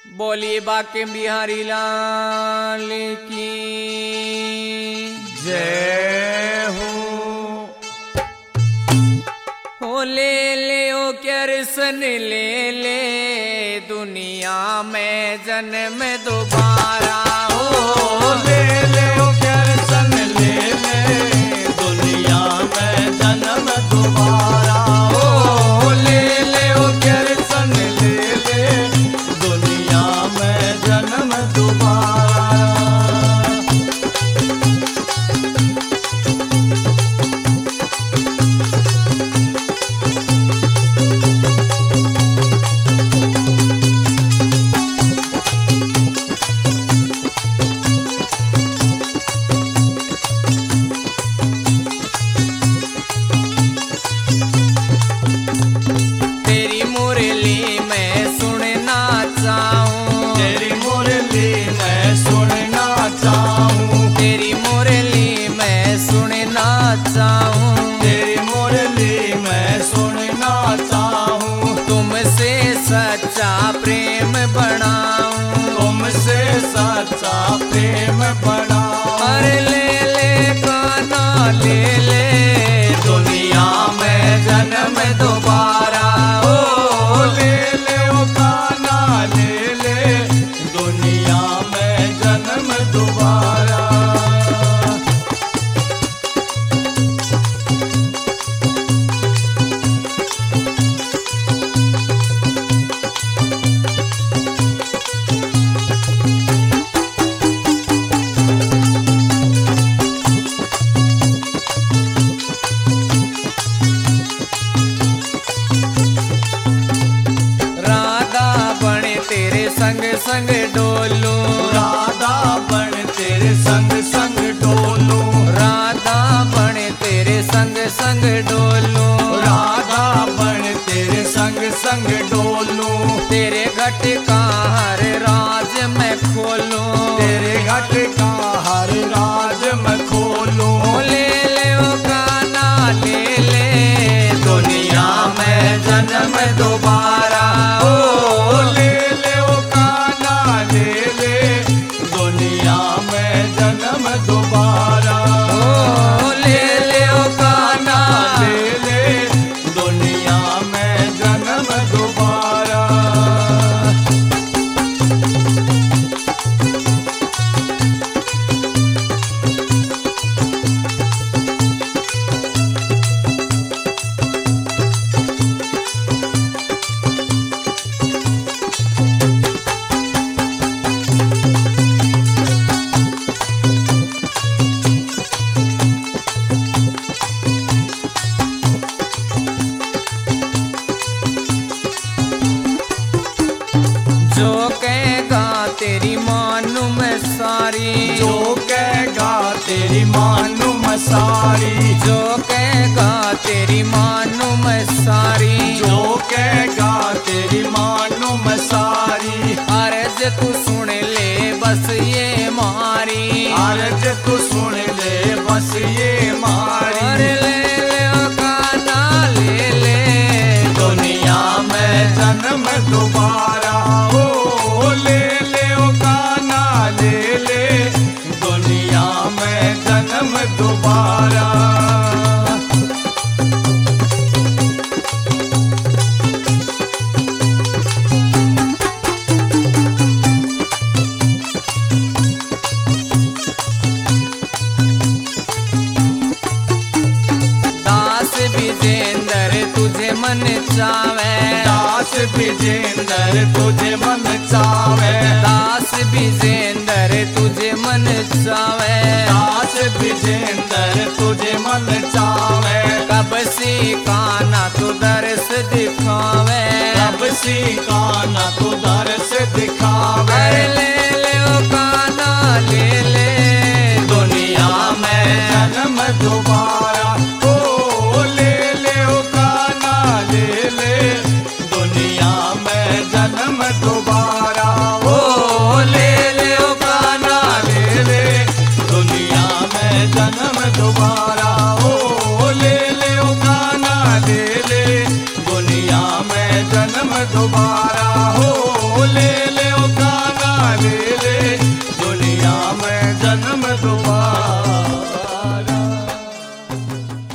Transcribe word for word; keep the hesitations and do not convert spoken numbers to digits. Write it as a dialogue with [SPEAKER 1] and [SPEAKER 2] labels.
[SPEAKER 1] बोलिए बाके बिहारी लाल की
[SPEAKER 2] जय हो।
[SPEAKER 1] हो ले ले ओ कृष्ण ले ले दुनिया में जन्म दोबारा
[SPEAKER 2] ओ ले ले ओ कृष्ण ले ले दुनिया में जन्म दोबारा। ओ ले ले ओ कृष्ण ले ले दुनिया में जन्म दोबारा।
[SPEAKER 1] तेरी मुरली मैं सुनना चाहूं
[SPEAKER 2] तेरी मुरली मैं सुनना चाहूं
[SPEAKER 1] तेरी मुरली मैं सुनना चाहूं
[SPEAKER 2] तेरी मुरली मैं सुनना चाहूं
[SPEAKER 1] तुमसे सच्चा प्रेम बनाऊं
[SPEAKER 2] तुमसे सच्चा प्रेम बड़ा।
[SPEAKER 1] अरे ले ले काना ले ले
[SPEAKER 2] दुनिया में जन्म दोबारा। ओ ले ले ओ काना ले ले दुनिया में जन्म दोबारा।
[SPEAKER 1] राधा बने तेरे संग संग डोलू
[SPEAKER 2] राधा बन तेरे संग संग डोलू
[SPEAKER 1] राधा बने तेरे संग संग डोलू
[SPEAKER 2] राधा बन तेरे संग संग डोलू
[SPEAKER 1] तेरे घट का हर राज मैं खोलूं
[SPEAKER 2] तेरे घट का हर राज मैं खोलू।
[SPEAKER 1] ओ ले ले ओ काना ले ले
[SPEAKER 2] दुनिया में जन्म दोबारा। ओ ले ले ओ काना ले ले दुनिया में जन्म दोबारा।
[SPEAKER 1] ओ ले ले ओ काना
[SPEAKER 2] ले ले दुनिया में जन्म दोबारा।
[SPEAKER 1] जो कहेगा तेरी मानू मैं सारी
[SPEAKER 2] जो कहेगा तेरी मानू मैं सारी
[SPEAKER 1] जो कहेगा तेरी मानू मैं सारी
[SPEAKER 2] जो कहेगा तेरी मानू मैं सारी।
[SPEAKER 1] अर्ज तू सुन ले बस ये मारी
[SPEAKER 2] अर्ज तू सुन ले बस ये मारी।
[SPEAKER 1] अरे ले ले ओ काना ले ले
[SPEAKER 2] दुनिया में जन्म दोबारा। ओ ले ले ओ काना ले ले दुनिया में जन्म दोबारा।
[SPEAKER 1] दास विजेंद्र तुझे मन चावे
[SPEAKER 2] दास विजेंद्र तुझे मन चावे
[SPEAKER 1] दास विजेंद्र तुझे मन चावे
[SPEAKER 2] दास विजेंद्र तुझे मन चावे।
[SPEAKER 1] कब सी काना तू दर्श दिखावे
[SPEAKER 2] कब सी काना तू दर्श दिखावे।
[SPEAKER 1] अरे ले ले ओ काना ले ले
[SPEAKER 2] दुनिया में जन्म दोबारा। ओ ले ले ओ काना ले ले दुनिया में जन्म दोबारा।